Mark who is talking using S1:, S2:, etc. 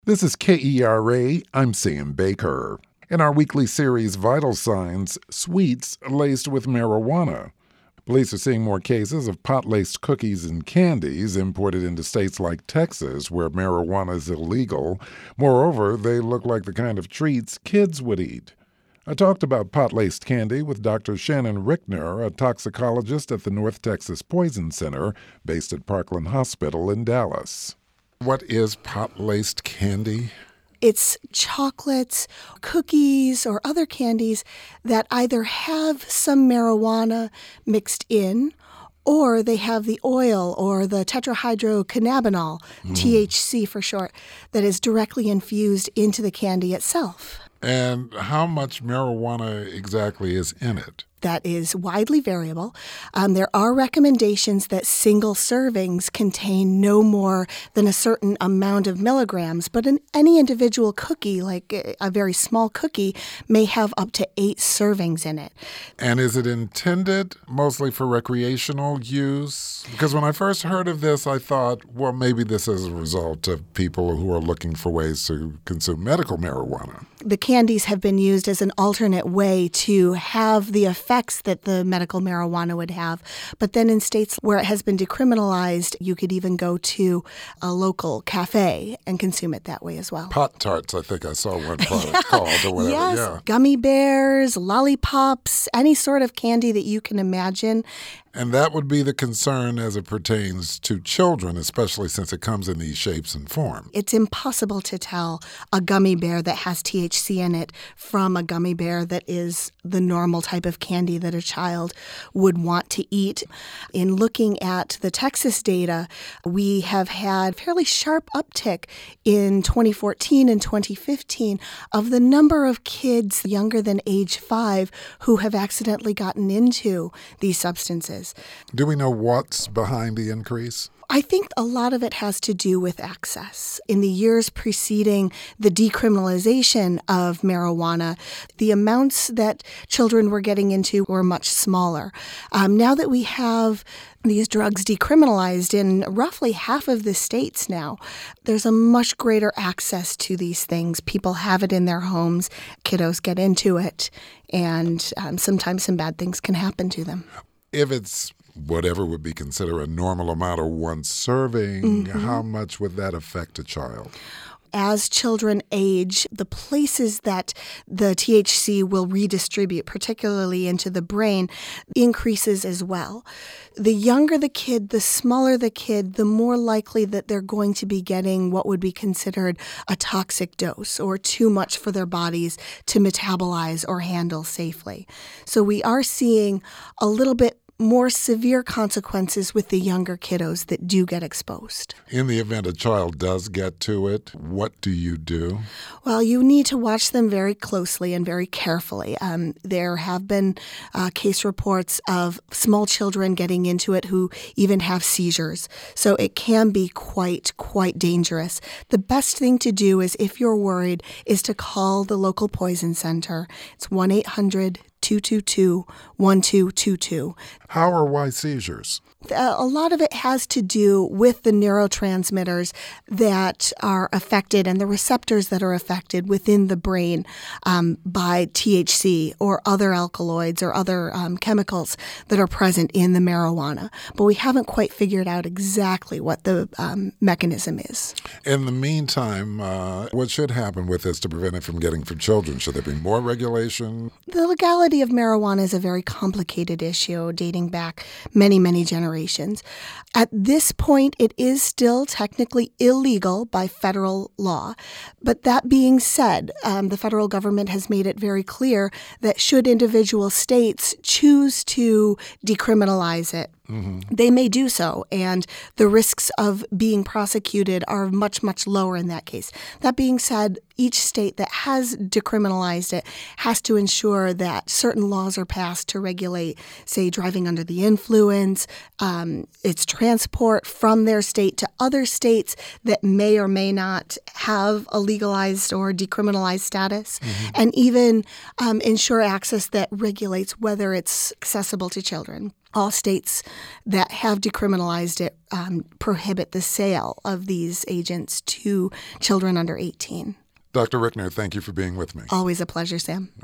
S1: This is KERA. I'm Sam Baker. In our weekly series, Vital Signs, sweets laced with marijuana. Police are seeing more cases of pot-laced cookies and candies imported into states like Texas, where marijuana is illegal. Moreover, they look like the kind of treats kids would eat. I talked about pot-laced candy with Dr. Shannon Rickner, a toxicologist at the North Texas Poison Center, based at Parkland Hospital in Dallas. What is pot-laced candy?
S2: It's chocolates, cookies, or other candies that either have some marijuana mixed in, or they have the oil or the tetrahydrocannabinol, THC for short, that is directly infused into the candy itself.
S1: And how much marijuana exactly is in it?
S2: That is widely variable. There are recommendations that single servings contain no more than a certain amount of milligrams, but in any individual cookie, like a very small cookie, may have up to 8 servings in it.
S1: And is it intended mostly for recreational use? Because when I first heard of this, I thought, well, maybe this is a result of people who are looking for ways to consume medical marijuana.
S2: The candies have been used as an alternate way to have the effects that the medical marijuana would have. But then in states where it has been decriminalized, you could even go to a local cafe and consume it that way as well.
S1: Pot tarts, I think I saw one product called or whatever.
S2: Yes,
S1: yeah.
S2: Gummy bears, lollipops, any sort of candy that you can imagine.
S1: And that would be the concern as it pertains to children, especially since it comes in these shapes and forms.
S2: It's impossible to tell a gummy bear that has THC in it from a gummy bear that is the normal type of candy that a child would want to eat. In looking at the Texas data, we have had fairly sharp uptick in 2014 and 2015 of the number of kids younger than age 5 who have accidentally gotten into these substances.
S1: Do we know what's behind the increase?
S2: I think a lot of it has to do with access. In the years preceding the decriminalization of marijuana, the amounts that children were getting into were much smaller. Now that we have these drugs decriminalized in roughly half of the states now, there's a much greater access to these things. People have it in their homes. Kiddos get into it, and sometimes some bad things can happen to them.
S1: If it's whatever would be considered a normal amount of one serving, how much would that affect a child?
S2: As children age, the places that the THC will redistribute, particularly into the brain, increases as well. The younger the kid, the smaller the kid, the more likely that they're going to be getting what would be considered a toxic dose or too much for their bodies to metabolize or handle safely. So we are seeing a little bit more severe consequences with the younger kiddos that do get exposed.
S1: In the event a child does get to it, what do you do?
S2: Well, you need to watch them very closely and very carefully. There have been case reports of small children getting into it who even have seizures. So it can be quite dangerous. The best thing to do is, if you're worried, is to call the local poison center. It's 1-800-222-1222.
S1: How or why seizures?
S2: A lot of it has to do with the neurotransmitters that are affected and the receptors that are affected within the brain by THC or other alkaloids or other chemicals that are present in the marijuana. But we haven't quite figured out exactly what the mechanism is.
S1: In the meantime, what should happen with this to prevent it from getting from children? Should there be more regulation?
S2: The legality of marijuana is a very complicated issue dating back many generations. At this point, it is still technically illegal by federal law. But that being said, the federal government has made it very clear that should individual states choose to decriminalize it, they may do so, and the risks of being prosecuted are much lower in that case. That being said, each state that has decriminalized it has to ensure that certain laws are passed to regulate, say, driving under the influence, its transport from their state to other states that may or may not have a legalized or decriminalized status, and even ensure access that regulates whether it's accessible to children. All states that have decriminalized it prohibit the sale of these agents to children under 18.
S1: Dr. Rickner, thank you for being with me.
S2: Always a pleasure, Sam.